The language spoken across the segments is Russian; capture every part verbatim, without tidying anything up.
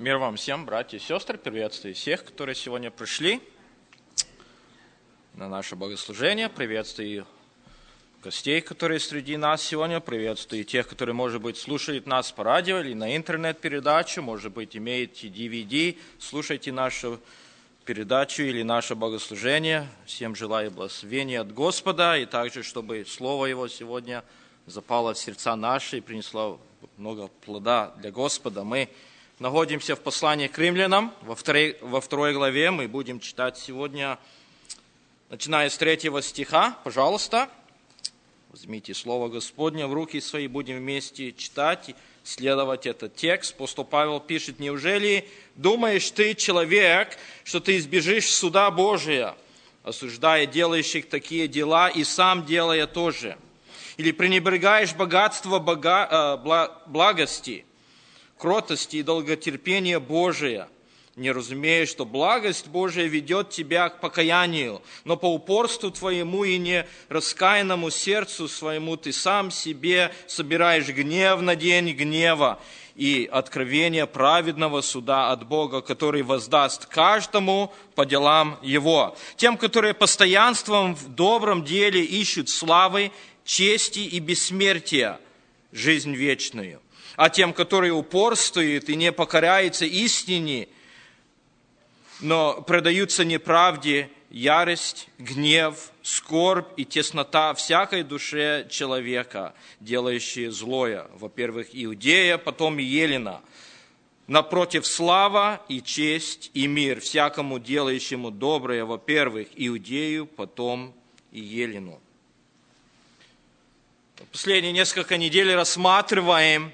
Мир вам всем, братья и сестры, приветствую всех, которые сегодня пришли на наше богослужение, приветствую гостей, которые среди нас сегодня, приветствую тех, которые, может быть, слушают нас по радио или на интернет-передачу, может быть, имеете ди ви ди, слушайте нашу передачу или наше богослужение. Всем желаю благословения от Господа, и также, чтобы Слово Его сегодня запало в сердца наши и принесло много плода для Господа. Мы находимся в послании к римлянам, во второй, во второй главе. Мы будем читать сегодня, начиная с третьего стиха. Пожалуйста, возьмите Слово Господне в руки свои, будем вместе читать и следовать этот текст. Апостол Павел пишет: «Неужели думаешь ты, человек, что ты избежишь суда Божия, осуждая делающих такие дела и сам делая то же? Или пренебрегаешь богатство бога, э, благости, кротости и долготерпения Божия, не разумея, что благость Божия ведет тебя к покаянию, но по упорству твоему и не раскаянному сердцу своему ты сам себе собираешь гнев на день гнева и откровение праведного суда от Бога, который воздаст каждому по делам его. Тем, которые постоянством в добром деле ищут славы, чести и бессмертия, жизнь вечную. А тем, которые упорствуют и не покоряются истине, но предаются неправде, ярость, гнев, скорбь и теснота всякой душе человека, делающие злое, во-первых, Иудея, потом и Елена. Напротив, слава и честь и мир всякому делающему доброе, во-первых, Иудею, потом и Елену». Последние несколько недель рассматриваем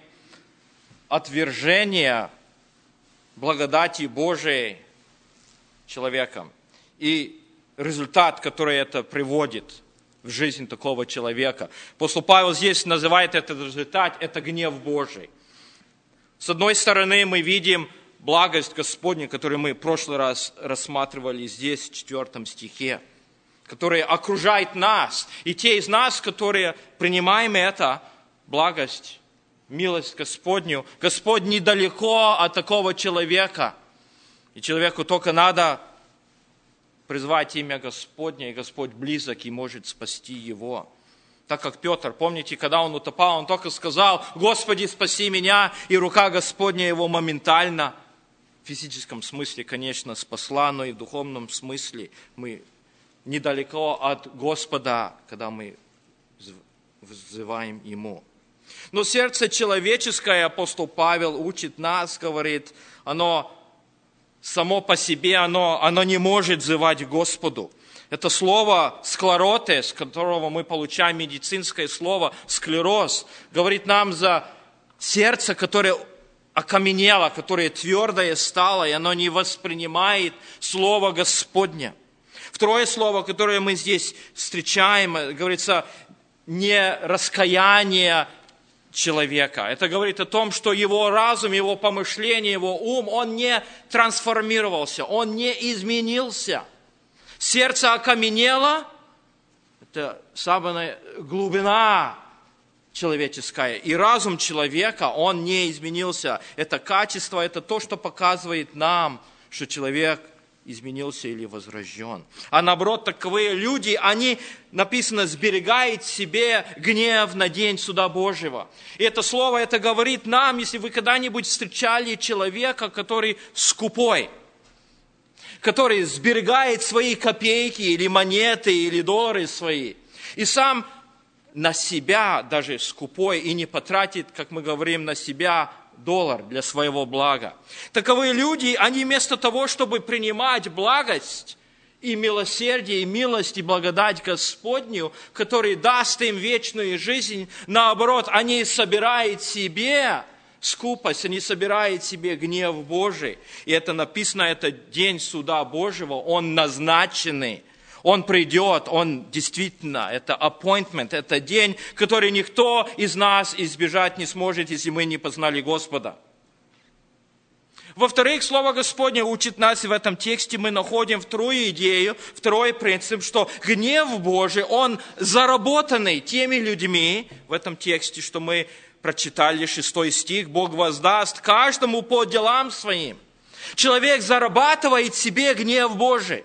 отвержение благодати Божией человеком и результат, который это приводит в жизнь такого человека. Апостол Павел здесь называет этот результат, это гнев Божий. С одной стороны, мы видим благость Господню, которую мы в прошлый раз рассматривали здесь, в четвертом стихе, которая окружает нас. И те из нас, которые принимаем это, благость, милость Господню, Господь недалеко от такого человека. И человеку только надо призвать имя Господне, и Господь близок и может спасти его. Так как Петр, помните, когда он утопал, он только сказал: «Господи, спаси меня», и рука Господня его моментально, в физическом смысле, конечно, спасла, но и в духовном смысле мы недалеко от Господа, когда мы взываем Ему. Но сердце человеческое, апостол Павел учит нас, говорит, оно само по себе, оно, оно не может взывать к Господу. Это слово «склероте», с которого мы получаем медицинское слово «склероз», говорит нам за сердце, которое окаменело, которое твердое стало, и оно не воспринимает Слово Господне. Второе слово, которое мы здесь встречаем, говорится, не раскаяние человека. Это говорит о том, что его разум, его помышление, его ум, он не трансформировался, он не изменился. Сердце окаменело, это самая глубина человеческая, и разум человека, он не изменился. Это качество, это то, что показывает нам, что человек изменился или возрожден. А наоборот, таковые люди, они, написано, сберегают себе гнев на день суда Божьего. И это слово, это говорит нам, если вы когда-нибудь встречали человека, который скупой, который сберегает свои копейки или монеты, или доллары свои, и сам на себя даже скупой и не потратит, как мы говорим, на себя доллар для своего блага. Таковые люди, они вместо того, чтобы принимать благость и милосердие, и милость, и благодать Господню, который даст им вечную жизнь, наоборот, они собирают себе скупость, они собирают себе гнев Божий. И это написано, это день суда Божьего, он назначенный. Он придет, он действительно, это appointment, это день, который никто из нас избежать не сможет, если мы не познали Господа. Во-вторых, Слово Господне учит нас, и в этом тексте мы находим вторую идею, второй принцип, что гнев Божий, он заработанный теми людьми, в этом тексте, что мы прочитали шестой стих, Бог воздаст каждому по делам своим. Человек зарабатывает себе гнев Божий.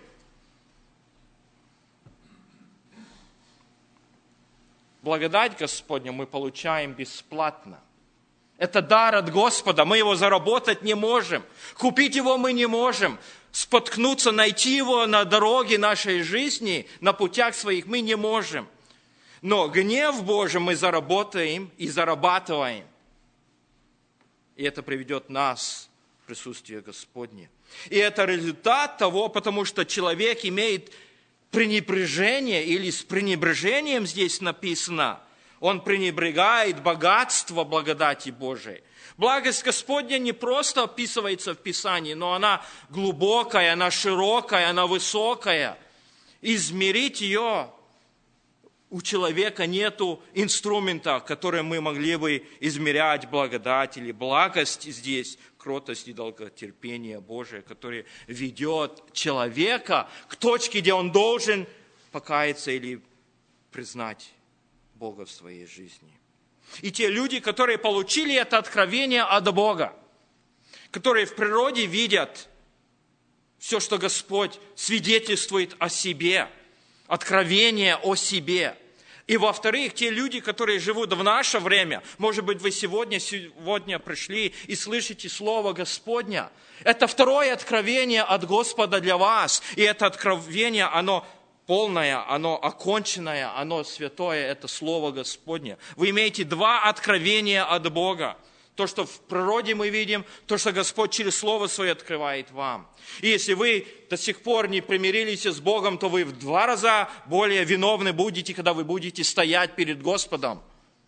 Благодать Господня мы получаем бесплатно. Это дар от Господа, мы его заработать не можем. Купить его мы не можем. Споткнуться, найти его на дороге нашей жизни, на путях своих мы не можем. Но гнев Божий мы заработаем и зарабатываем. И это приведет нас в присутствие Господне. И это результат того, потому что человек имеет пренебрежение, или с пренебрежением здесь написано, он пренебрегает богатство благодати Божией. Благость Господня не просто описывается в Писании, но она глубокая, она широкая, она высокая. Измерить ее у человека нету инструмента, которым мы могли бы измерять благодать или благость здесь, кротость и долготерпение Божие, которое ведет человека к точке, где он должен покаяться или признать Бога в своей жизни. И те люди, которые получили это откровение от Бога, которые в природе видят все, что Господь свидетельствует о себе, откровение о себе. И во-вторых, те люди, которые живут в наше время, может быть, вы сегодня, сегодня пришли и слышите Слово Господня. Это второе откровение от Господа для вас. И это откровение, оно полное, оно оконченное, оно святое, это Слово Господне. Вы имеете два откровения от Бога. То, что в природе мы видим, то, что Господь через Слово Свое открывает вам. И если вы до сих пор не примирились с Богом, то вы в два раза более виновны будете, когда вы будете стоять перед Господом.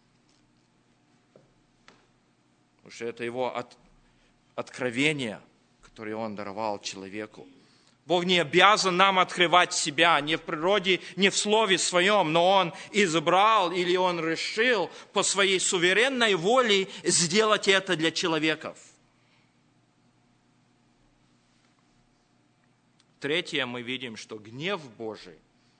Потому что это Его от, откровение, которое Он даровал человеку. Бог не обязан нам открывать себя ни в природе, ни в Слове Своем, но Он избрал или Он решил по Своей суверенной воле сделать это для человеков. Третье, мы видим, что гнев Божий,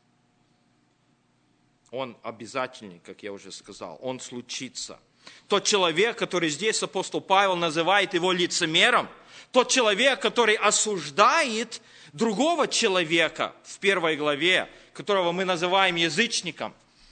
он обязательный, как я уже сказал, он случится. Тот человек, который здесь апостол Павел называет его лицемером, тот человек, который осуждает другого человека в первой главе, которого мы называем язычником,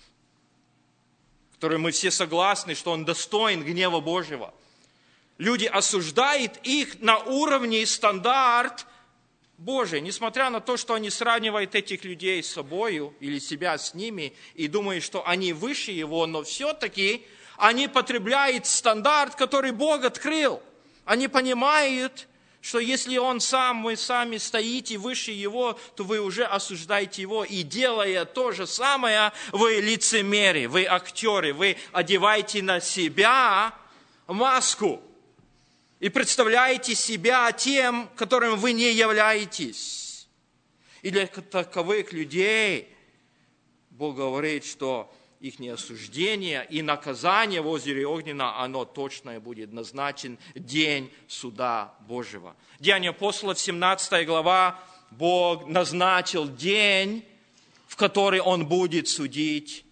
который мы все согласны, что он достоин гнева Божьего. Люди осуждают их на уровне стандарт Божий, несмотря на то, что они сравнивают этих людей с собою или себя с ними и думают, что они выше его, но все-таки они потребляют стандарт, который Бог открыл. Они понимают, что если он сам, вы сами стоите выше его, то вы уже осуждаете его. И делая то же самое, вы лицемеры, вы актеры, вы одеваете на себя маску. И представляете себя тем, которым вы не являетесь. И для таковых людей Бог говорит, что их осуждение и наказание в озере Огненном, оно точно будет назначен день суда Божьего. Деяния апостолов, семнадцатая глава, Бог назначил день, в который Он будет судить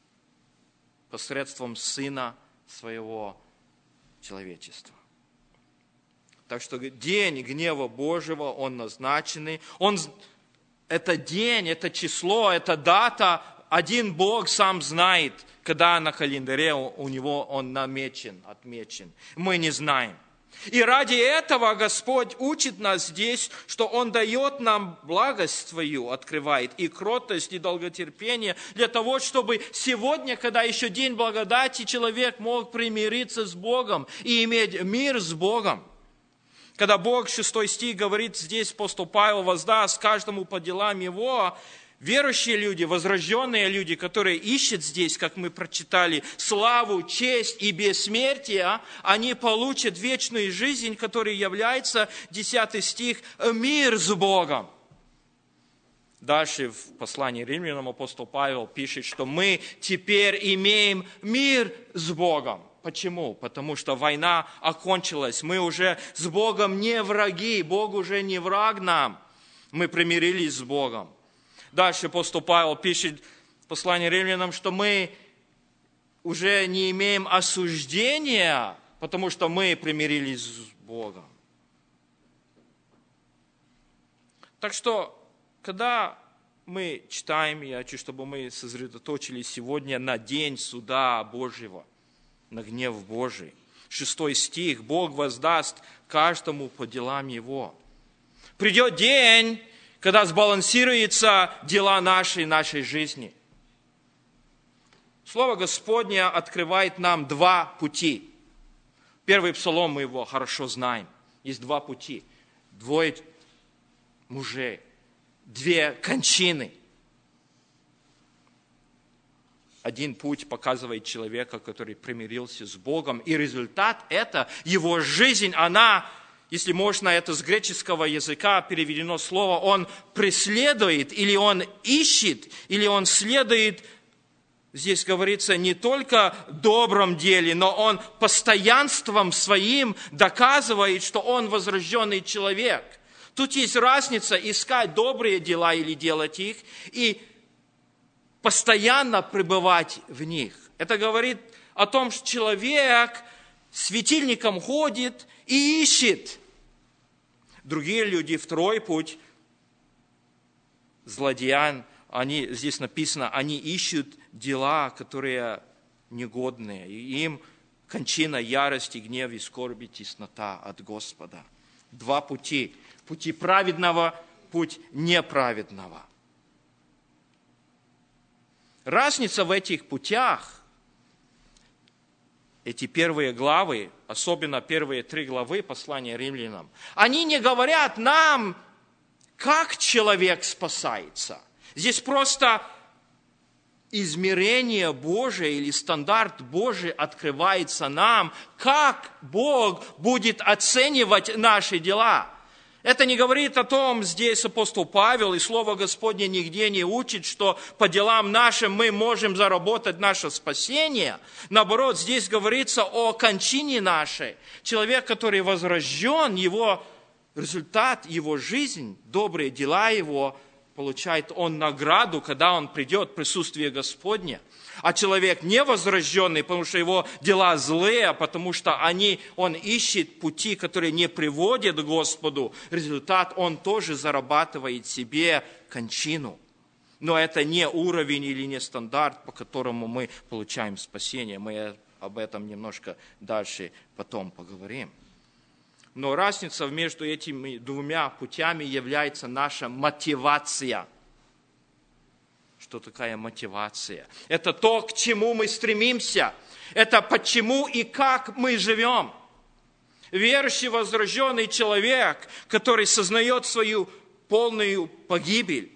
посредством Сына Своего человечества. Так что день гнева Божьего, он назначенный. Он, это день, это число, это дата, один Бог сам знает, когда на календаре у него он намечен, отмечен. Мы не знаем. И ради этого Господь учит нас здесь, что Он дает нам благость свою, открывает, и кротость, и долготерпение, для того, чтобы сегодня, когда еще день благодати, человек мог примириться с Богом и иметь мир с Богом. Когда Бог, шестой стих, говорит здесь, апостол Павел воздаст каждому по делам его, верующие люди, возрожденные люди, которые ищут здесь, как мы прочитали, славу, честь и бессмертие, они получат вечную жизнь, которая является, десятый стих, мир с Богом. Дальше в послании Римлянам апостол Павел пишет, что мы теперь имеем мир с Богом. Почему? Потому что война окончилась. Мы уже с Богом не враги. Бог уже не враг нам. Мы примирились с Богом. Дальше апостол Павел пишет в послании Римлянам, что мы уже не имеем осуждения, потому что мы примирились с Богом. Так что, когда мы читаем, я хочу, чтобы мы сосредоточились сегодня на день суда Божьего, на гнев Божий. Шестой стих. Бог воздаст каждому по делам его. Придет день, когда сбалансируются дела нашей, нашей жизни. Слово Господне открывает нам два пути. Первый псалом мы его хорошо знаем. Есть два пути. Двое мужей. Две кончины. Один путь показывает человека, который примирился с Богом. И результат это, его жизнь, она, если можно, это с греческого языка переведено слово, он преследует, или он ищет, или он следует. Здесь говорится не только в добром деле, но он постоянством своим доказывает, что он возрожденный человек. Тут есть разница искать добрые дела или делать их, и постоянно пребывать в них. Это говорит о том, что человек светильником ходит и ищет. Другие люди, второй путь, злодеян, они, здесь написано, они ищут дела, которые негодные. И им кончина ярости, гнев и скорби, теснота от Господа. Два пути. Пути праведного, путь неправедного. Разница в этих путях, эти первые главы, особенно первые три главы послания римлянам, они не говорят нам, как человек спасается. Здесь просто измерение Божие или стандарт Божий открывается нам, как Бог будет оценивать наши дела. Это не говорит о том, здесь апостол Павел, и Слово Господне нигде не учит, что по делам нашим мы можем заработать наше спасение. Наоборот, здесь говорится о кончине нашей. Человек, который возрожден, его результат, его жизнь, добрые дела его, получает он награду, когда он придет в присутствие Господне. А человек невозрожденный, потому что его дела злые, потому что они, он ищет пути, которые не приводят к Господу, результат он тоже зарабатывает себе кончину. Но это не уровень или не стандарт, по которому мы получаем спасение. Мы об этом немножко дальше потом поговорим. Но разница между этими двумя путями является наша мотивация. Что такая мотивация? Это то, к чему мы стремимся. Это почему и как мы живем. Верующий, возрожденный человек, который сознает свою полную погибель,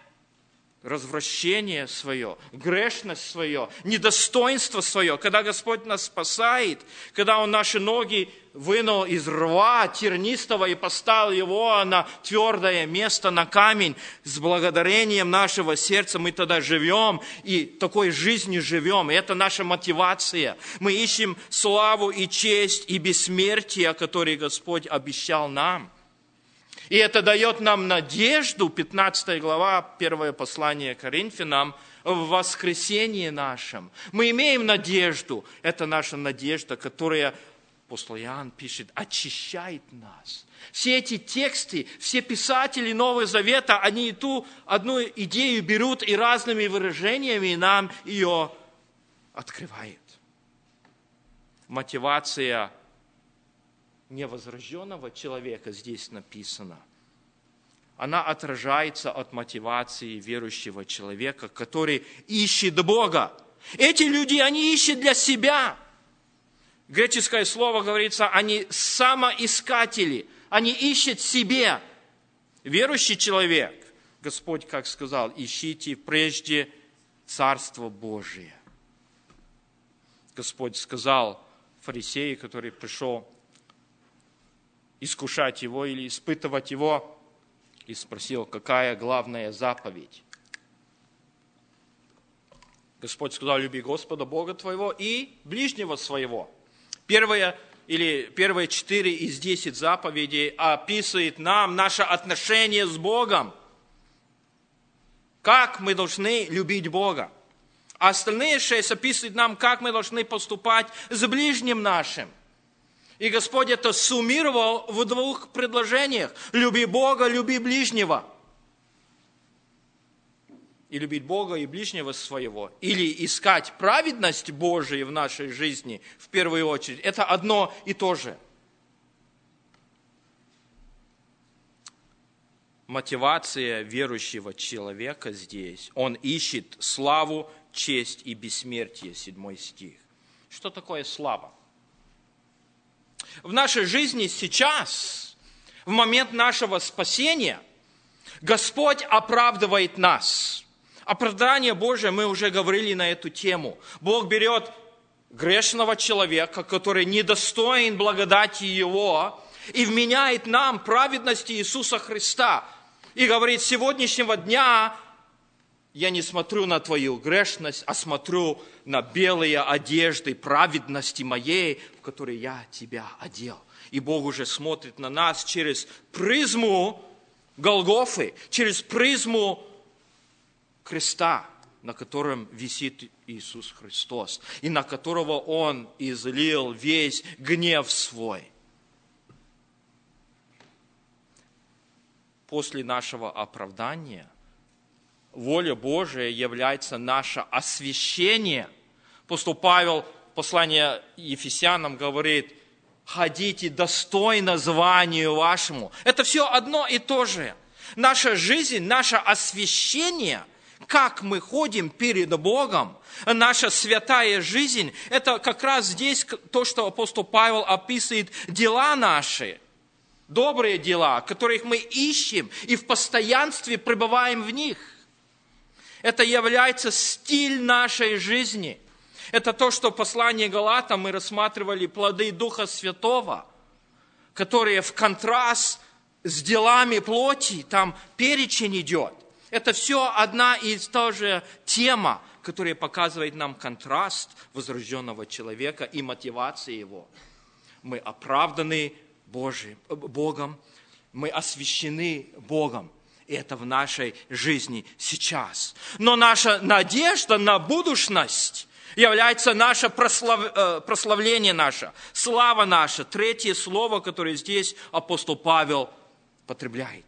развращение свое, грешность свое, недостоинство свое, когда Господь нас спасает, когда Он наши ноги вынул из рва тернистого и поставил его на твердое место, на камень, с благодарением нашего сердца мы тогда живем и такой жизнью живем. И это наша мотивация. Мы ищем славу и честь и бессмертие, которые Господь обещал нам. И это дает нам надежду, пятнадцатая глава, первое послание Коринфянам, в воскресении нашем. Мы имеем надежду. Это наша надежда, которая, апостол Иоанн пишет, очищает нас. Все эти тексты, все писатели Нового Завета, они ту одну идею берут и разными выражениями нам ее открывают. Мотивация невозрожденного человека здесь написано. Она отражается от мотивации верующего человека, который ищет Бога. Эти люди, они ищут для себя. Греческое слово говорится, они самоискатели. Они ищут себе. Верующий человек, Господь как сказал, ищите прежде Царство Божие. Господь сказал фарисею, который пришел искушать его или испытывать его, и спросил, какая главная заповедь. Господь сказал, люби Господа Бога твоего и ближнего своего. Первое, или первые четыре из десяти заповедей описывает нам наше отношение с Богом. Как мы должны любить Бога. А остальные шесть описывают нам, как мы должны поступать с ближним нашим. И Господь это суммировал в двух предложениях. Люби Бога, люби ближнего. И любить Бога и ближнего своего. Или искать праведность Божию в нашей жизни в первую очередь. Это одно и то же. Мотивация верующего человека здесь. Он ищет славу, честь и бессмертие. Седьмой стих. Что такое слава? В нашей жизни сейчас, в момент нашего спасения, Господь оправдывает нас. Оправдание Божие, мы уже говорили на эту тему. Бог берет грешного человека, который недостоин благодати Его, и вменяет нам праведность Иисуса Христа. И говорит, с сегодняшнего дня я не смотрю на твою грешность, а смотрю на белые одежды праведности моей, в которые я тебя одел. И Бог уже смотрит на нас через призму Голгофы, через призму креста, на котором висит Иисус Христос, и на которого Он излил весь гнев свой. После нашего оправдания воля Божия является наше освящение. Апостол Павел в послании Ефесянам говорит, ходите достойно званию вашему. Это все одно и то же. Наша жизнь, наше освящение, как мы ходим перед Богом, наша святая жизнь, это как раз здесь то, что апостол Павел описывает, дела наши, добрые дела, которых мы ищем и в постоянстве пребываем в них. Это является стиль нашей жизни. Это то, что в послании Галатам мы рассматривали плоды Духа Святого, которые в контраст с делами плоти, там перечень идет. Это все одна и та же тема, которая показывает нам контраст возрожденного человека и мотивации его. Мы оправданы Божиим, Богом, мы освящены Богом. И это в нашей жизни сейчас. Но наша надежда на будущность является наше прослав... прославление наше, слава наша. Третье слово, которое здесь апостол Павел потребляет.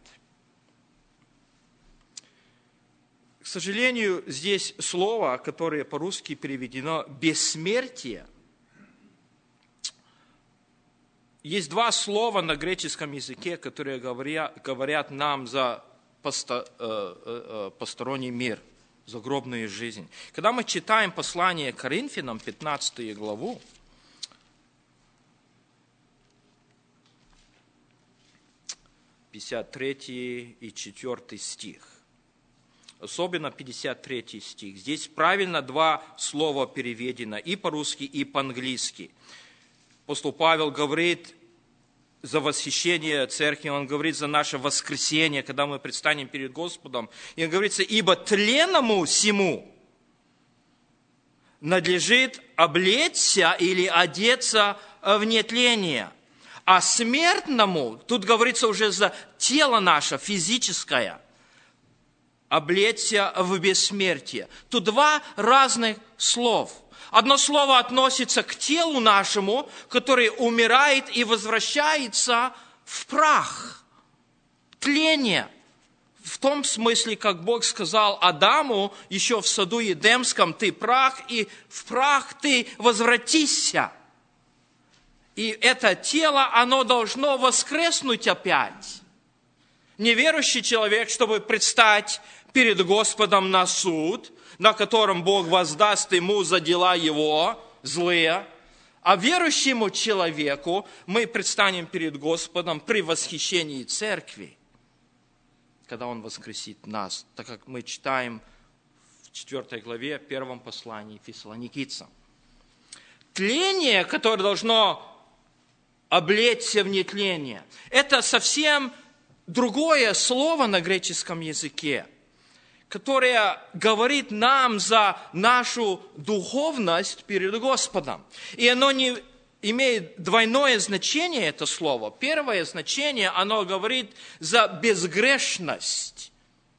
К сожалению, здесь слово, которое по-русски переведено «бессмертие». Есть два слова на греческом языке, которые говорят, говорят нам за посто, э, э, посторонний мир, загробную жизнь. Когда мы читаем послание к Коринфянам, пятнадцатую главу, пятьдесят третий и четвёртый стих, особенно пятьдесят третий стих, здесь правильно два слова переведено и по-русски, и по-английски. Апостол Павел говорит за восхищение церкви, он говорит за наше воскресение, когда мы предстанем перед Господом. И он говорится, ибо тленному сему надлежит облечься или одеться в нетление, а смертному, тут говорится уже за тело наше физическое, облечься в бессмертие. Тут два разных слов. Одно слово относится к телу нашему, который умирает и возвращается в прах, тление. В том смысле, как Бог сказал Адаму еще в саду Едемском, ты прах, и в прах ты возвратишься. И это тело, оно должно воскреснуть опять. Неверующий человек, чтобы предстать перед Господом на суд, на котором Бог воздаст ему за дела его злые, а верующему человеку мы предстанем перед Господом при восхищении церкви, когда Он воскресит нас, так как мы читаем в четвёртой главе, первом послании Фессалоникийцам. Тление, которое должно облечься в нетление, это совсем другое слово на греческом языке, которое говорит нам за нашу духовность перед Господом. И оно не имеет двойное значение, это слово. Первое значение, оно говорит за безгрешность.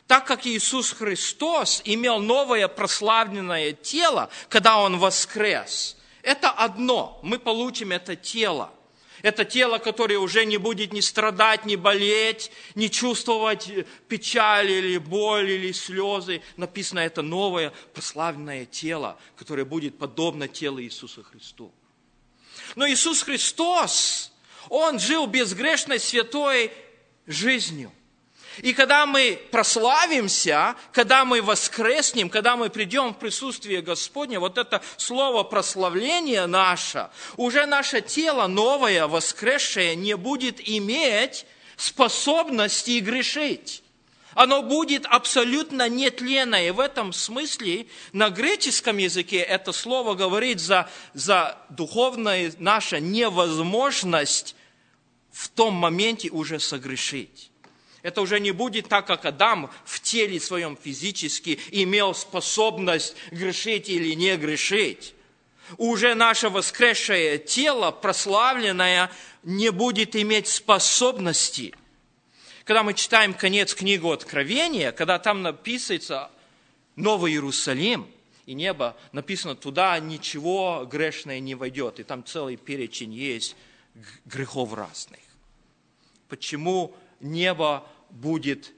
Так как Иисус Христос имел новое прославленное тело, когда Он воскрес, это одно, мы получим это тело. Это тело, которое уже не будет ни страдать, ни болеть, ни чувствовать печаль или боль, или слезы. Написано, это новое прославленное тело, которое будет подобно телу Иисуса Христу. Но Иисус Христос, Он жил безгрешной, святой жизнью. И когда мы прославимся, когда мы воскреснем, когда мы придем в присутствие Господне, вот это слово прославление наше, уже наше тело новое, воскресшее, не будет иметь способности грешить. Оно будет абсолютно нетленное. И в этом смысле на греческом языке это слово говорит за, за духовную нашу невозможность в том моменте уже согрешить. Это уже не будет так, как Адам в теле своем физически имел способность грешить или не грешить. Уже наше воскресшее тело, прославленное, не будет иметь способности. Когда мы читаем конец книги Откровения, когда там написано Новый Иерусалим и небо, написано, туда ничего грешное не войдет. И там целый перечень есть грехов разных. Почему небо будет,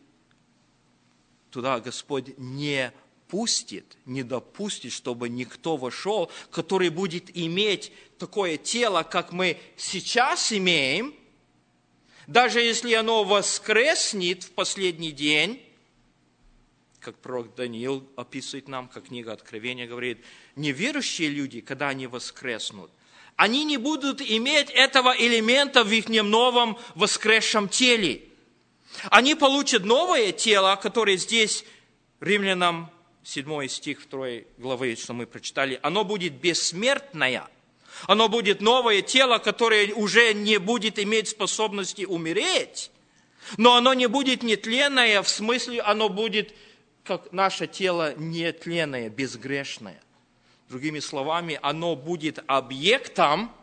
туда Господь не пустит, не допустит, чтобы никто вошел, который будет иметь такое тело, как мы сейчас имеем, даже если оно воскреснет в последний день, как пророк Даниил описывает нам, как книга Откровения говорит, неверующие люди, когда они воскреснут, они не будут иметь этого элемента в их новом воскресшем теле. Они получат новое тело, которое здесь, Римлянам седьмой стих второй главы, что мы прочитали, оно будет бессмертное. Оно будет новое тело, которое уже не будет иметь способности умереть, но оно не будет нетленное, в смысле оно будет, как наше тело, нетленное, безгрешное. Другими словами, оно будет объектом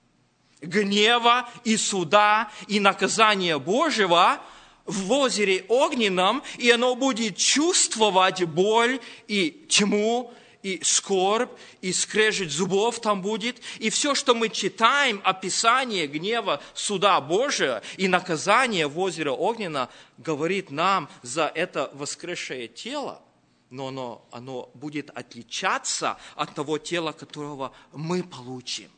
гнева и суда и наказания Божьего в озере огненном, и оно будет чувствовать боль и тьму, и скорбь, и скрежет зубов там будет. И все, что мы читаем, описание гнева, суда Божия и наказания в озере огненном, говорит нам за это воскресшее тело, но оно, оно будет отличаться от того тела, которого мы получим.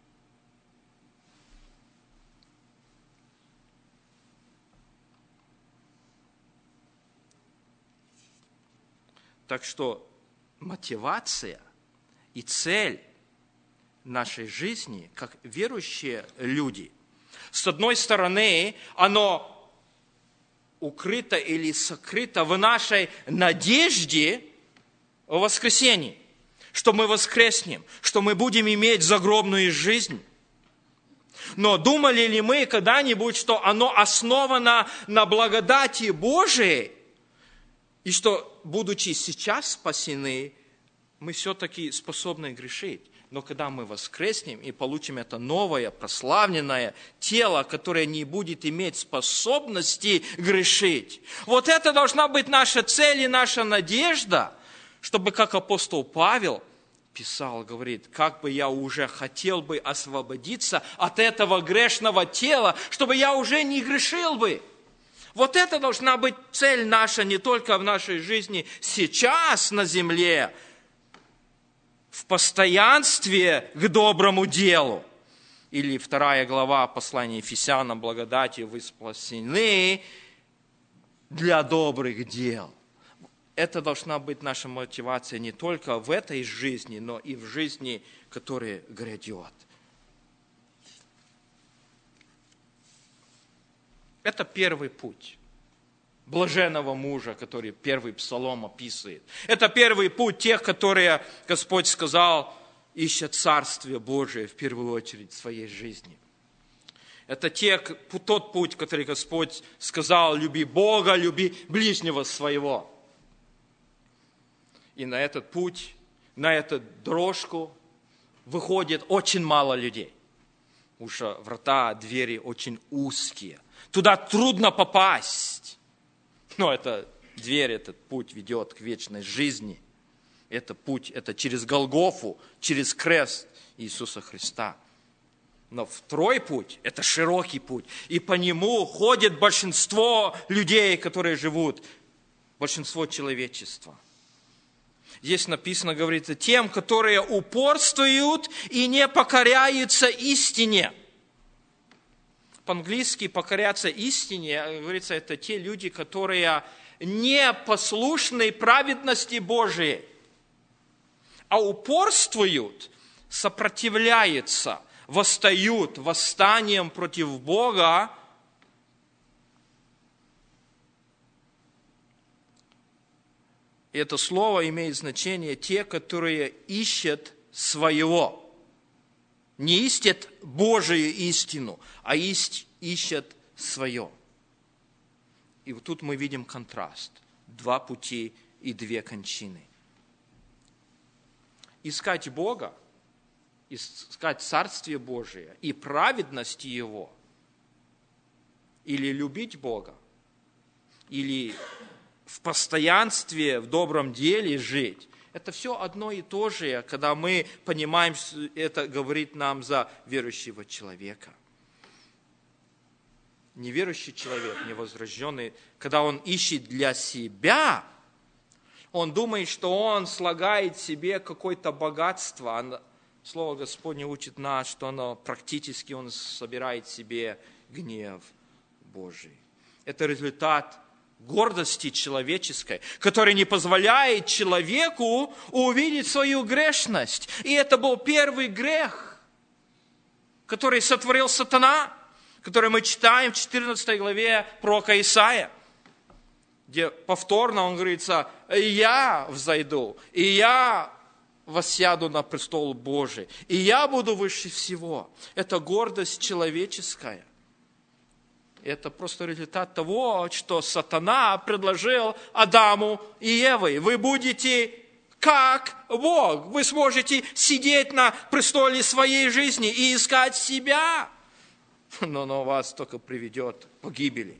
Так что мотивация и цель нашей жизни, как верующие люди, с одной стороны, оно укрыто или сокрыто в нашей надежде о воскресении, что мы воскреснем, что мы будем иметь загробную жизнь. Но думали ли мы когда-нибудь, что оно основано на благодати Божией, и что, будучи сейчас спасены, мы все-таки способны грешить. Но когда мы воскреснем и получим это новое, прославленное тело, которое не будет иметь способности грешить, вот это должна быть наша цель и наша надежда, чтобы, как апостол Павел писал, говорит, как бы я уже хотел бы освободиться от этого грешного тела, чтобы я уже не грешил бы. Вот это должна быть цель наша не только в нашей жизни сейчас на земле, в постоянстве к доброму делу. Или вторая глава послания Ефесянам, благодатью вы спасены для добрых дел. Это должна быть наша мотивация не только в этой жизни, но и в жизни, которая грядет. Это первый путь блаженного мужа, который первый псалом описывает. Это первый путь тех, которые Господь сказал, ищут Царствие Божие в первую очередь в своей жизни. Это те, тот путь, который Господь сказал, люби Бога, люби ближнего своего. И на этот путь, на эту дорожку выходит очень мало людей. Потому что врата, двери очень узкие. Туда трудно попасть. Но это дверь, этот путь ведет к вечной жизни. Это путь, это через Голгофу, через крест Иисуса Христа. Но второй путь – это широкий путь. И по нему ходит большинство людей, которые живут, большинство человечества. Здесь написано, говорится, тем, которые упорствуют и не покоряются истине. По-английски покоряться истине, говорится, это те люди, которые не послушны праведности Божией, а упорствуют, сопротивляются, восстают восстанием против Бога. И это слово имеет значение те, которые ищут своего. Не ищут Божию истину, а ищут свое. И вот тут мы видим контраст. Два пути и две кончины. Искать Бога, искать Царствие Божие и праведность Его, или любить Бога, или в постоянстве, в добром деле жить, это все одно и то же, когда мы понимаем, что это говорит нам за верующего человека. Неверующий человек, невозрожденный, когда он ищет для себя, он думает, что он слагает себе какое-то богатство. Слово Господне учит нас, что оно практически он собирает себе гнев Божий. Это результат гордости человеческой, которая не позволяет человеку увидеть свою грешность. И это был первый грех, который сотворил сатана, который мы читаем в четырнадцатой главе пророка Исаия, где повторно он говорится, я взойду, и я воссяду на престол Божий, и я буду выше всего. Это гордость человеческая. Это просто результат того, что сатана предложил Адаму и Еве. Вы будете как Бог. Вы сможете сидеть на престоле своей жизни и искать себя. Но оно вас только приведет к погибели.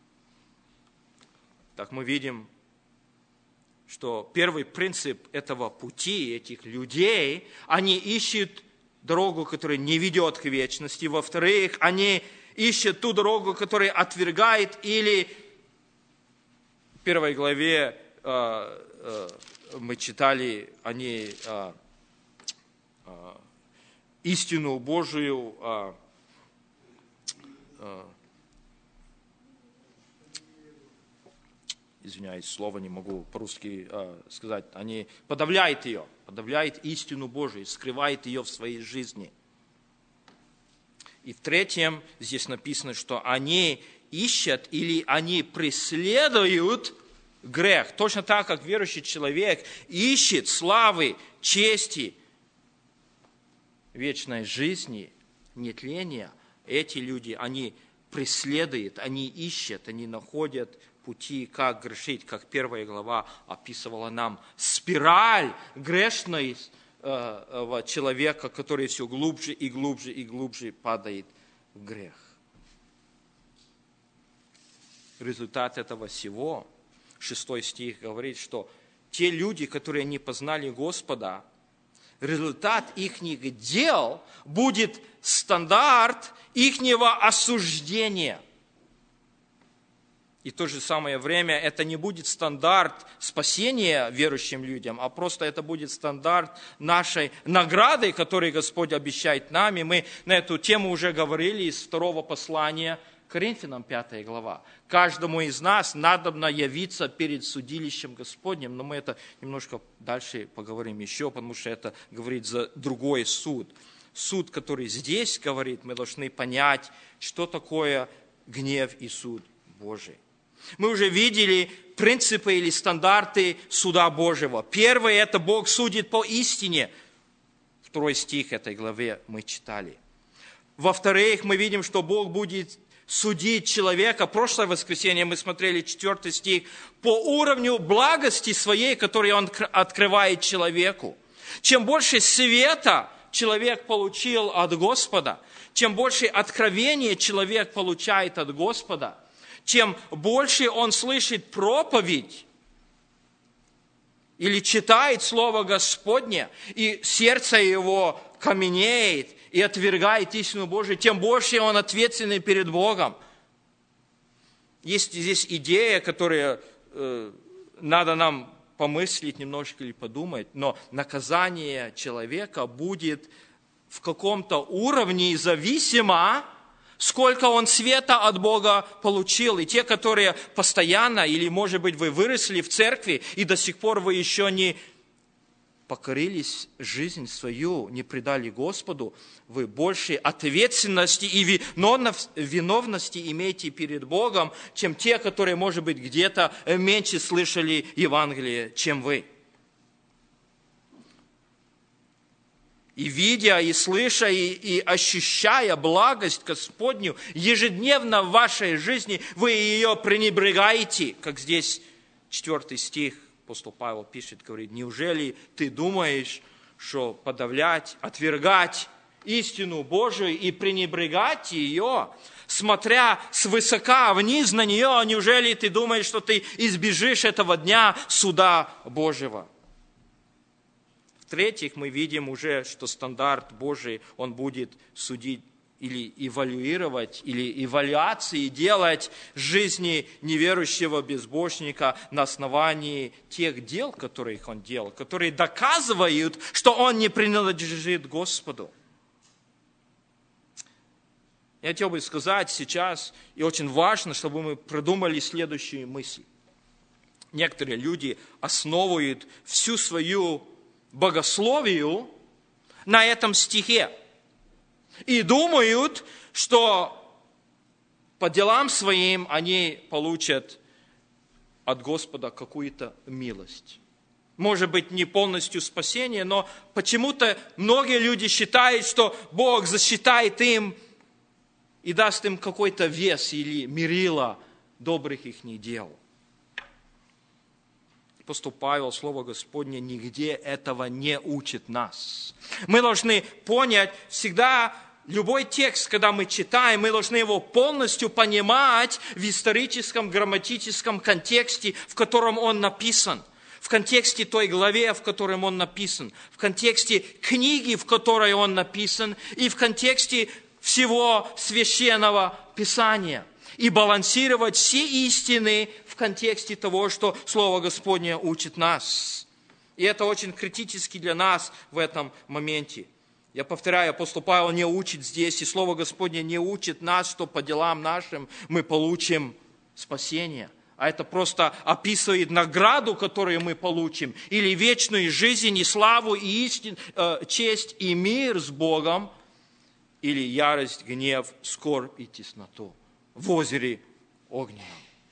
Так мы видим, что первый принцип этого пути, этих людей, они ищут дорогу, которая не ведет к вечности. Во-вторых, они ищут ту дорогу, которая отвергает, или в первой главе э, э, мы читали, они э, э, истину Божию, э, э, извиняюсь, слово не могу по-русски э, сказать, они подавляют ее, подавляют истину Божию, скрывают ее в своей жизни. И в-третьем, здесь написано, что они ищут или они преследуют грех. Точно так, как верующий человек ищет славы, чести, вечной жизни, нетления. Эти люди, они преследуют, они ищут, они находят пути, как грешить, как первая глава описывала нам спираль грешной человека, который все глубже и глубже и глубже падает в грех. Результат этого всего, шестой стих говорит, что те люди, которые не познали Господа, результат их дел будет стандарт ихнего осуждения. И в то же самое время это не будет стандарт спасения верующим людям, а просто это будет стандарт нашей награды, которую Господь обещает нам. И мы на эту тему уже говорили из второго послания Коринфянам, пятая глава. Каждому из нас надобно явиться перед судилищем Господним, но мы это немножко дальше поговорим еще, потому что это говорит за другой суд. Суд, который здесь говорит, мы должны понять, что такое гнев и суд Божий. Мы уже видели принципы или стандарты суда Божьего. Первое – это Бог судит по истине. Второй стих этой главе мы читали. Во-вторых, мы видим, что Бог будет судить человека. Прошлое воскресенье мы смотрели четвертый стих. По уровню благости своей, которую Он открывает человеку. Чем больше света человек получил от Господа, чем больше откровения человек получает от Господа, чем больше он слышит проповедь или читает Слово Господне, и сердце его каменеет и отвергает истину Божию, тем больше он ответственный перед Богом. Есть здесь идея, которую э, надо нам помыслить немножко или подумать, но наказание человека будет в каком-то уровне зависимо, сколько он света от Бога получил. И те, которые постоянно, или, может быть, вы выросли в церкви, и до сих пор вы еще не покорились жизнь свою, не предали Господу, вы больше ответственности и виновности имеете перед Богом, чем те, которые, может быть, где-то меньше слышали Евангелие, чем вы. И видя, и слыша, и, и ощущая благость Господню ежедневно в вашей жизни, вы ее пренебрегаете, как здесь четвертый стих апостол Павел пишет, говорит, неужели ты думаешь, что подавлять, отвергать истину Божию и пренебрегать ее, смотря свысока вниз на нее, неужели ты думаешь, что ты избежишь этого дня суда Божьего? В-третьих, мы видим уже, что стандарт Божий, он будет судить или эвалюировать, или эвалюации делать жизни неверующего безбожника на основании тех дел, которые он делал, которые доказывают, что он не принадлежит Господу. Я хотел бы сказать сейчас, и очень важно, чтобы мы продумали следующую мысль. Некоторые люди основывают всю свою богословию на этом стихе. И думают, что по делам своим они получат от Господа какую-то милость. Может быть, не полностью спасение, но почему-то многие люди считают, что Бог засчитает им и даст им какой-то вес или мерило добрых их дел. Апостол Павел, Слово Господне, нигде этого не учит нас. Мы должны понять всегда, любой текст, когда мы читаем, мы должны его полностью понимать в историческом, грамматическом контексте, в котором он написан. В контексте той главе, в которой он написан. В контексте книги, в которой он написан. И в контексте всего священного Писания. И балансировать все истины в контексте того, что Слово Господне учит нас. И это очень критически для нас в этом моменте. Я повторяю, апостол Павел не учит здесь, и Слово Господне не учит нас, что по делам нашим мы получим спасение. А это просто описывает награду, которую мы получим, или вечную жизнь, и славу, и истин, э, честь, и мир с Богом, или ярость, гнев, скорбь и тесноту в озере огненном.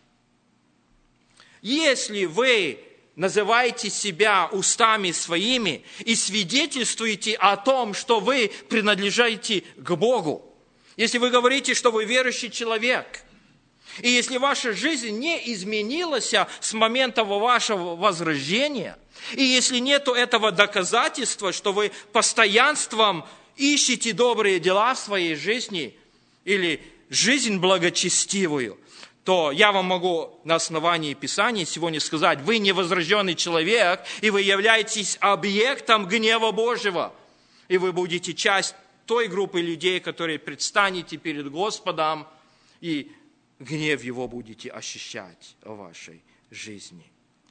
Если вы называете себя устами своими и свидетельствуете о том, что вы принадлежите к Богу, если вы говорите, что вы верующий человек, и если ваша жизнь не изменилась с момента вашего возрождения, и если нет этого доказательства, что вы постоянством ищете добрые дела в своей жизни или жизнь благочестивую, то я вам могу на основании Писания сегодня сказать, вы невозрожденный человек, и вы являетесь объектом гнева Божьего. И вы будете часть той группы людей, которые предстанете перед Господом, и гнев Его будете ощущать в вашей жизни.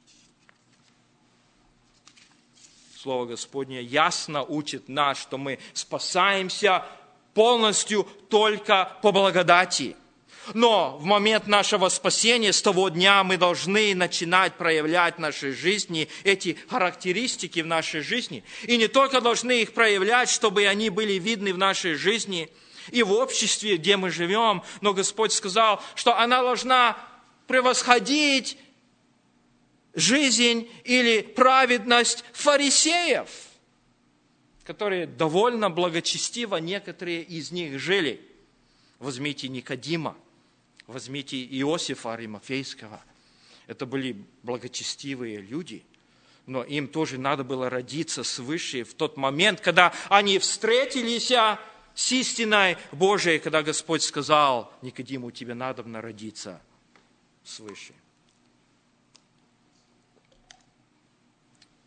Слово Господне ясно учит нас, что мы спасаемся полностью только по благодати. Но в момент нашего спасения, с того дня, мы должны начинать проявлять в нашей жизни эти характеристики в нашей жизни. И не только должны их проявлять, чтобы они были видны в нашей жизни и в обществе, где мы живем, но Господь сказал, что она должна превосходить жизнь или праведность фарисеев, которые довольно благочестиво некоторые из них жили. Возьмите Никодима, возьмите Иосифа Аримафейского. Это были благочестивые люди, но им тоже надо было родиться свыше в тот момент, когда они встретились с истиной Божией, когда Господь сказал Никодиму, тебе надо родиться свыше.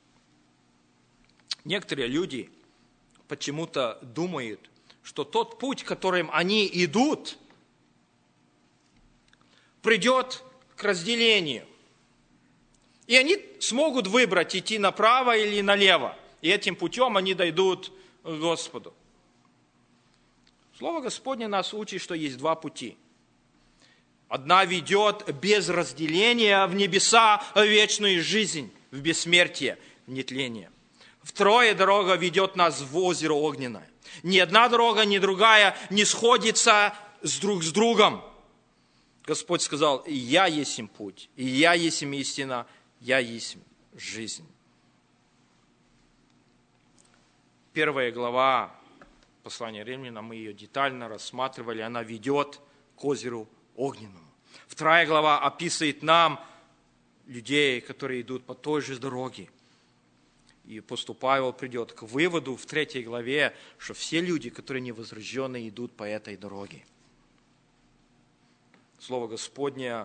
Некоторые люди почему-то думают, что тот путь, которым они идут, придет к разделению. И они смогут выбрать, идти направо или налево. И этим путем они дойдут к Господу. Слово Господне нас учит, что есть два пути. Одна ведет без разделения в небеса, в вечную жизнь, в бессмертие, в нетление. Вторая дорога ведет нас в озеро огненное. Ни одна дорога, ни другая не сходится с друг с другом. Господь сказал: «Я есть им путь, и я есть им истина, я есть им жизнь». Первая глава послания Римлянам, мы ее детально рассматривали, она ведет к озеру огненному. Вторая глава описывает нам людей, которые идут по той же дороге. И апостол Павел придет к выводу в третьей главе, что все люди, которые невозрожденные, идут по этой дороге. Слово Господне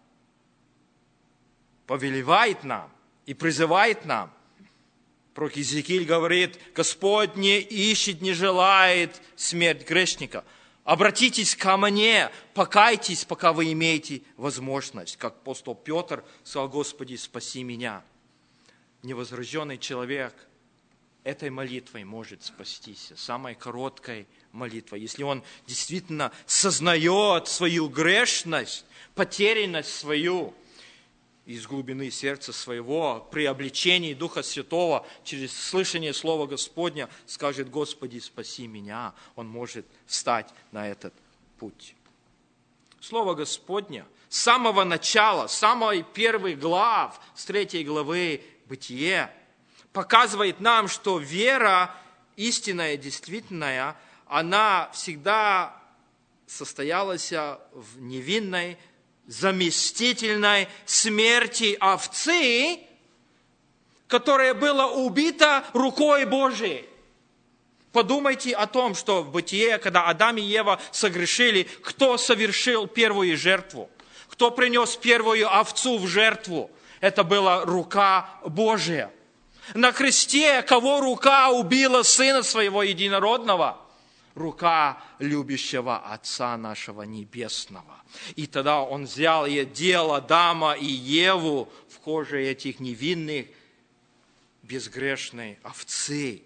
повелевает нам и призывает нам. Пророк Иезекииль говорит: Господь не ищет, не желает смерть грешника. Обратитесь ко мне, покайтесь, пока вы имеете возможность. Как апостол Петр сказал: Господи, спаси меня. Невозрожденный человек этой молитвой может спастись. Самой короткой молитвой. Если он действительно сознает свою грешность, потерянность свою, из глубины сердца своего, при обличении Духа Святого, через слышание Слова Господня, скажет: Господи, спаси меня, он может встать на этот путь. Слово Господня с самого начала, с самой первой глав, с третьей главы Бытие, показывает нам, что вера истинная, действительная, она всегда состоялась в невинной, заместительной смерти овцы, которая была убита рукой Божией. Подумайте о том, что в Бытие, когда Адам и Ева согрешили, кто совершил первую жертву? Кто принес первую овцу в жертву? Это была рука Божия. На кресте кого рука убила Сына Своего Единородного? Рука любящего Отца нашего Небесного. И тогда Он взял и одел Адама и Еву в коже этих невинных, безгрешной овцы.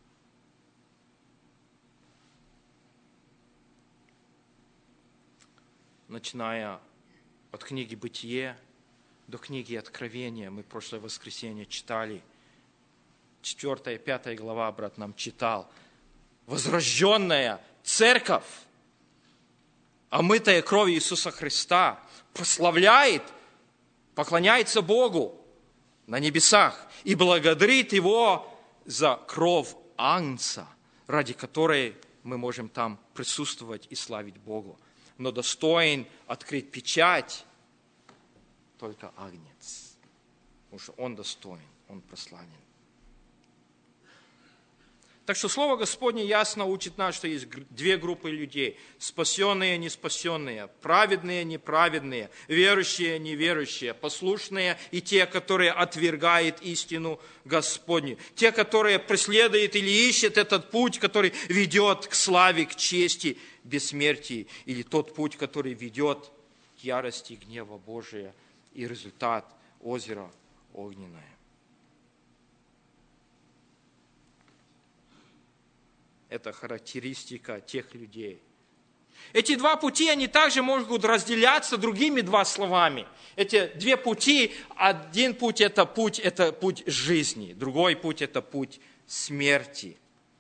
Начиная от книги «Бытие» до книги «Откровения», мы прошлое воскресенье читали, четвёртая, пятая глава, брат нам читал, возрожденная церковь, омытая кровью Иисуса Христа, прославляет, поклоняется Богу на небесах и благодарит Его за кровь Агнца, ради которой мы можем там присутствовать и славить Богу. Но достоин открыть печать только Агнец, потому что Он достоин, Он прославлен. Так что Слово Господне ясно учит нас, что есть две группы людей. Спасенные, неспасенные, праведные, неправедные, верующие, неверующие, послушные и те, которые отвергают истину Господню. Те, которые преследуют или ищут этот путь, который ведет к славе, к чести, бессмертии. Или тот путь, который ведет к ярости и гнева Божия. И результат – озеро огненное. Это характеристика тех людей. Эти два пути, они также могут разделяться другими два словами. Эти две пути, один путь это путь, это путь жизни, другой путь это путь смерти.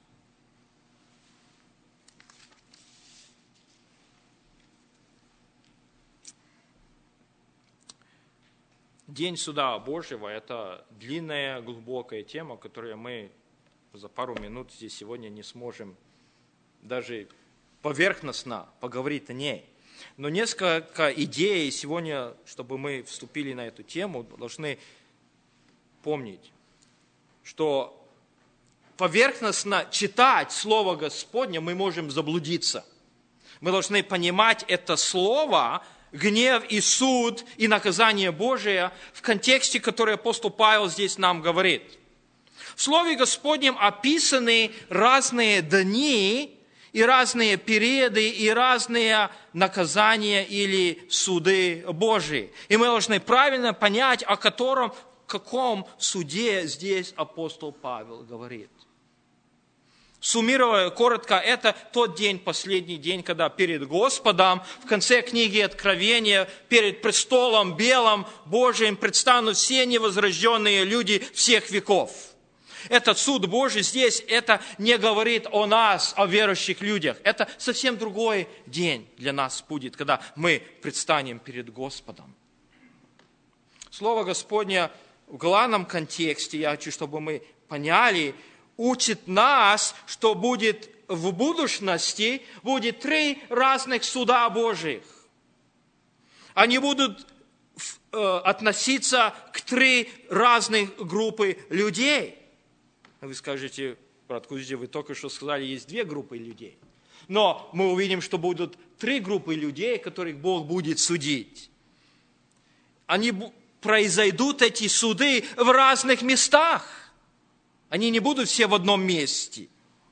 День суда Божьего – это длинная, глубокая тема, которую мы за пару минут здесь сегодня не сможем даже поверхностно поговорить о ней. Но несколько идей сегодня, чтобы мы вступили на эту тему, должны помнить, что поверхностно читать Слово Господне мы можем заблудиться. Мы должны понимать это Слово, гнев и суд и наказание Божие в контексте, который апостол Павел здесь нам говорит. В Слове Господнем описаны разные дни и разные периоды, и разные наказания или суды Божии. И мы должны правильно понять, о котором, каком суде здесь апостол Павел говорит. Суммируя коротко, это тот день, последний день, когда перед Господом, в конце книги Откровения, перед престолом белым Божиим предстанут все невозрожденные люди всех веков. Этот суд Божий здесь, это не говорит о нас, о верующих людях. Это совсем другой день для нас будет, когда мы предстанем перед Господом. Слово Господне в главном контексте, я хочу, чтобы мы поняли, учит нас, что будет в будущности, будет три разных суда Божьих. Они будут э, относиться к три разных группы людей. Вы скажете, брат Кузди, вы только что сказали, есть две группы людей. Но мы увидим, что будут три группы людей, которых Бог будет судить. Они произойдут, эти суды, в разных местах. Они не будут все в одном месте.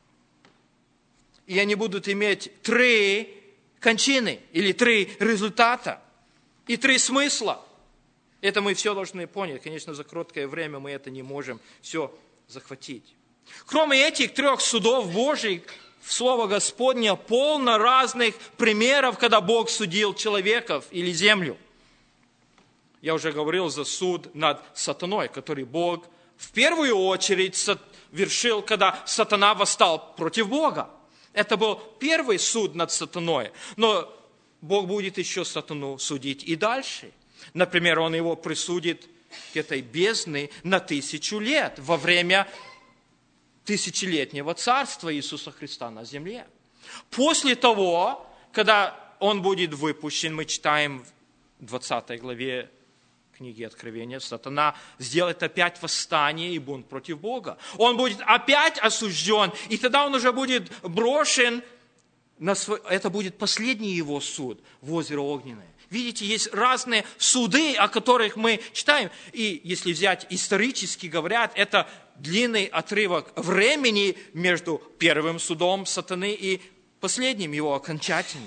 И они будут иметь три кончины или три результата и три смысла. Это мы все должны понять. Конечно, за короткое время мы это не можем все захватить. Кроме этих трех судов Божьих, в Слово Господне полно разных примеров, когда Бог судил человеков или землю. Я уже говорил за суд над сатаной, который Бог в первую очередь совершил, когда сатана восстал против Бога. Это был первый суд над сатаной. Но Бог будет еще сатану судить и дальше. Например, Он его присудит к этой бездне на тысячу лет во время тысячелетнего царства Иисуса Христа на земле. После того, когда Он будет выпущен, мы читаем в двадцатой главе книги Откровения, сатана сделает опять восстание и бунт против Бога. Он будет опять осужден, и тогда он уже будет брошен, на свой... это будет последний его суд в озеро Огненное. Видите, есть разные суды, о которых мы читаем. И если взять исторически, говорят, это длинный отрывок времени между первым судом сатаны и последним его окончательным.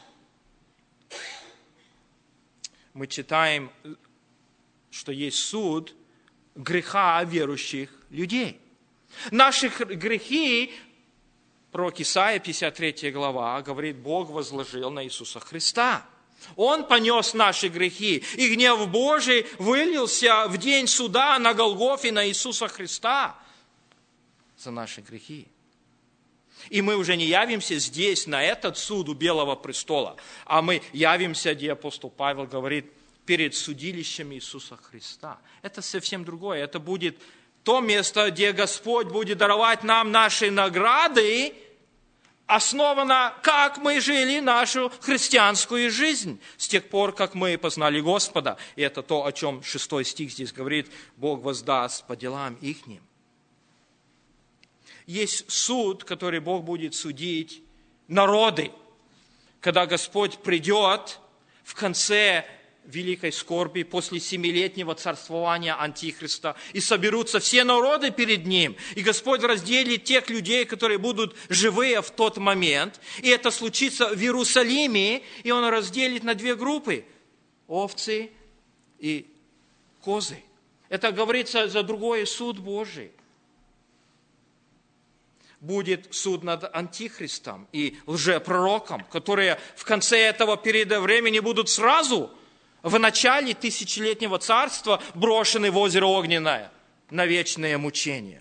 Мы читаем, что есть суд греха верующих людей. Наши грехи, пророк Исаия, пятьдесят третья глава, говорит, Бог возложил на Иисуса Христа. Он понес наши грехи, и гнев Божий вылился в день суда на Голгофе на Иисуса Христа за наши грехи. И мы уже не явимся здесь, на этот суд у Белого престола, а мы явимся, где апостол Павел говорит, перед судилищем Иисуса Христа. Это совсем другое. Это будет то место, где Господь будет даровать нам наши награды, основано, как мы жили нашу христианскую жизнь с тех пор, как мы познали Господа. И это то, о чем шестой стих здесь говорит, Бог воздаст по делам ихним. Есть суд, который Бог будет судить народы, когда Господь придет в конце великой скорби после семилетнего царствования Антихриста. И соберутся все народы перед Ним. И Господь разделит тех людей, которые будут живые в тот момент. И это случится в Иерусалиме. И Он разделит на две группы. Овцы и козы. Это говорится за другой суд Божий. Будет суд над Антихристом и лжепророком, которые в конце этого периода времени будут сразу в начале тысячелетнего царства брошены в озеро Огненное на вечное мучение.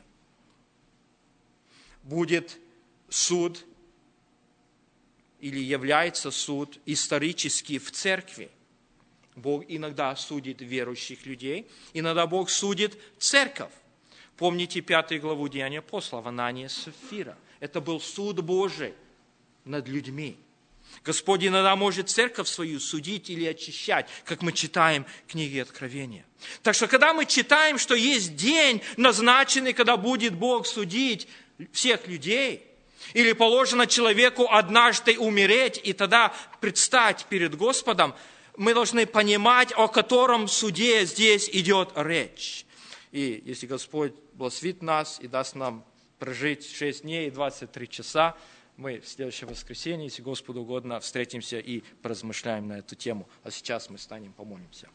Будет суд, или является суд исторический в церкви. Бог иногда судит верующих людей, иногда Бог судит церковь. Помните пятую главу Деяний апостолов, Анания и Сапфира. Это был суд Божий над людьми. Господь иногда может церковь свою судить или очищать, как мы читаем в книге Откровения. Так что, когда мы читаем, что есть день назначенный, когда будет Бог судить всех людей, или положено человеку однажды умереть и тогда предстать перед Господом, мы должны понимать, о котором суде здесь идет речь. И если Господь благословит нас и даст нам прожить шесть дней и двадцать три часа. Мы в следующее воскресенье, если Господу угодно, встретимся и поразмышляем на эту тему. А сейчас мы станем, помолимся.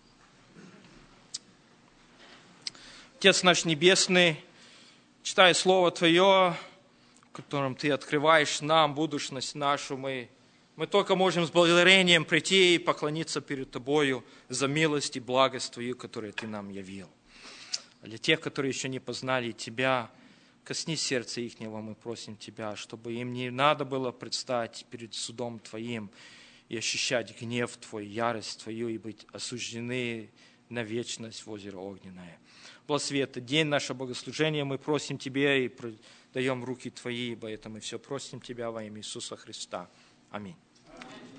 Отец наш Небесный, читая Слово Твое, в котором Ты открываешь нам будущность нашу, мы, мы только можем с благодарением прийти и поклониться перед Тобою за милость и благость Твою, которую Ты нам явил. А для тех, которые еще не познали Тебя, косни сердца ихнего, мы просим Тебя, чтобы им не надо было предстать перед судом Твоим и ощущать гнев Твой, ярость Твою и быть осуждены на вечность в озеро огненное. Благослови этот день, наше богослужение, мы просим Тебя и даем в руки Твои, ибо это мы все просим Тебя во имя Иисуса Христа. Аминь.